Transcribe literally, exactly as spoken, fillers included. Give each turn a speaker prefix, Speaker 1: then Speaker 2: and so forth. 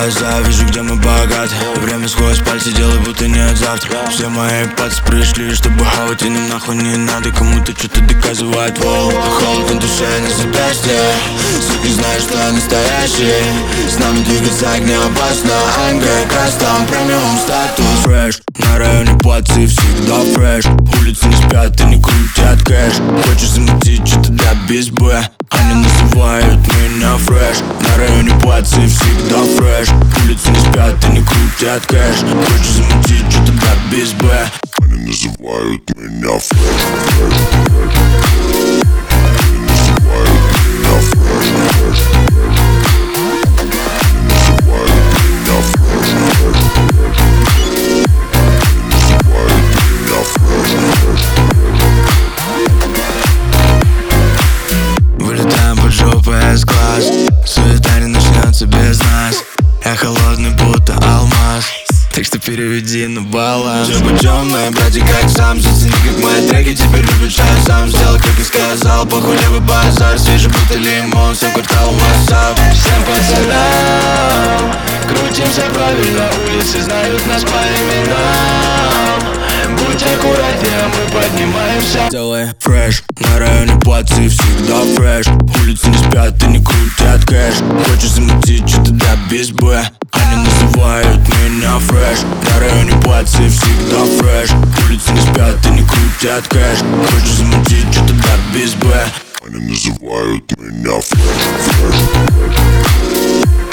Speaker 1: глаза, вижу, где мы богаты. Время сквозь пальцы, делай, будто нет завтра. Все мои пальцы пришли, чтобы хавать, и нам нахуй не надо кому-то что-то доказывать. Воу, холод на душе, на запястье. Сука, знаешь, что я настоящий. С нами двигаться не опасно. АМГ, кастом, премиум статус. Фреш, на районе плацы всегда фреш. Улицы не спят и не крутят кэш. Хочешь замутить что-то да без Б. Они называют меня фреш. На районе плацы всегда фреш. Улицы не спят и не крутят кэш. Хочешь замутить что-то да без Б. Они называют меня фреш. Они называют меня фреш. Вылетаем под жопой С-класс. Суета не начнется без нас. Я холодный, будто алмаз. Так что переведи на баланс. Все путем, мои братья, как сам. Зацени, как мои треки теперь любят шаг. Сам сделал, как и сказал. Похуй, левый базар. Свежий, будто лимон. Всем квартал массап. Всем пацанам крутимся правильно. Улицы знают нас по именам. Будь аккуратнее, мы поднимаемся. Делай фреш, на районе плацы всегда фреш. Улицы не спят и не крутят кэш. Хочешь замутить что-то да без Б. Они называют меня фреш. На районе плацы всегда фреш. Улицы не спят и не крутят кэш. Хочешь замутить что-то да без Б. Они называют меня фреш.